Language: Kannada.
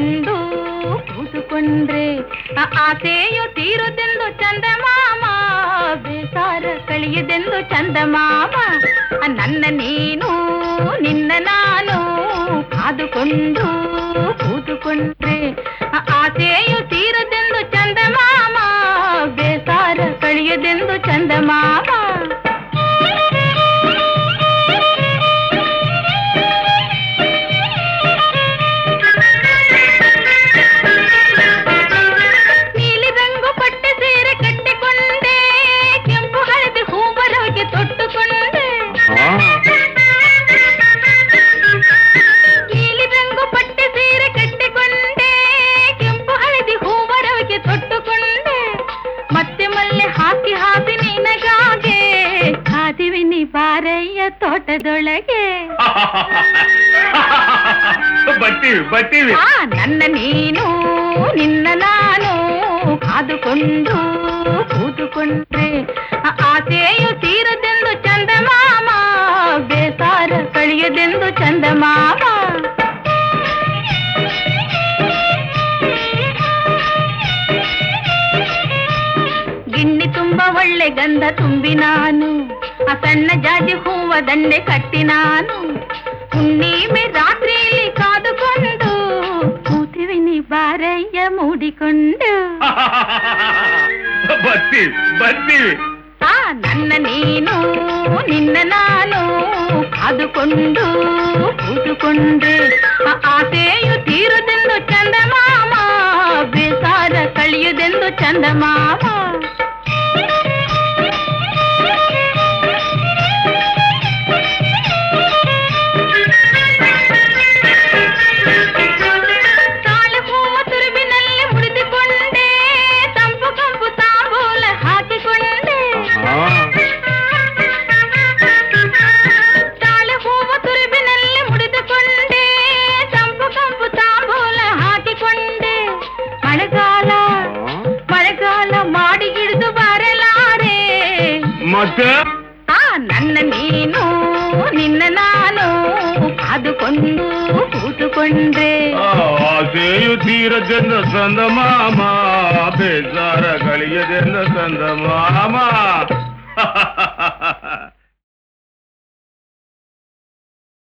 ಕಾದುಕೊಂಡು ಕೂತುಕೊಂಡ್ರೆ ಆಸೆಯು ತೀರುದೆಂದು ಚಂದಮಾಮ, ಬೇಸಾರ ಕಳೆಯುದೆಂದು ಚಂದಮಾಮ. ನನ್ನ ನೀನು ನಿನ್ನ ನಾನು ಕಾದುಕೊಂಡು ಕೂತುಕೊಂಡ್ರೆ ಆಸೆಯು ತೀರುದೆಂದು ಚಂದಮಾಮ, ಬೇಸಾರ ಕಳೆಯುದೆಂದು ಚಂದಮಾಮ. ಬಾರಯ್ಯ ತೋಟದೊಳಗೆ ಬರ್ತೀವಿ. ನನ್ನ ನೀನು ನಿನ್ನ ನಾನು ಕಾದುಕೊಂಡು ಕೂತುಕೊಂಡ್ರೆ ಆಸೆಯು ತೀರದೆಂದು ಚಂದಮಾಮ, ಬೇಸಾರ ಕಳೆಯುದೆಂದು ಚಂದಮಾಮ. ಗಿಣ್ಣಿ ತುಂಬ ಒಳ್ಳೆ ಗಂಧ ತುಂಬಿ ನಾನು ಸಣ್ಣ ಜಾಜಿ ಹೂವ ದಂಡೆ ಕಟ್ಟಿ ನಾನು ಹುಣ್ಣಿಮೆ ರಾತ್ರಿಯಲ್ಲಿ ಕಾದುಕೊಂಡು ಕೂತಿವಿನಿ ಬಾರಯ್ಯ ಮೂಡಿಕೊಂಡು. ಬರ್ತೀವಿ. ನನ್ನ ನೀನು ನಿನ್ನ ನಾನು ಕಾದುಕೊಂಡು ಕೂತುಕೊಂಡ್ರೆ ಆಸೆಯು ತೀರುದೆಂದು ಚಂದಮಾಮ, ಬೇಸಾರ ಕಳೆಯುದೆಂದು ಚಂದಮಾಮ. ನನ್ನ ನೀನು ನಿನ್ನ ನಾನು ಕಾದುಕೊಂಡು ಕೂತುಕೊಂಡ್ರೆ ಆಸೆಯು ತೀರದೆಂದು ಚಂದಮಾಮ, ಬೇಸಾರ ಕಳೆಯದೆಂದು ಚಂದಮಾಮ.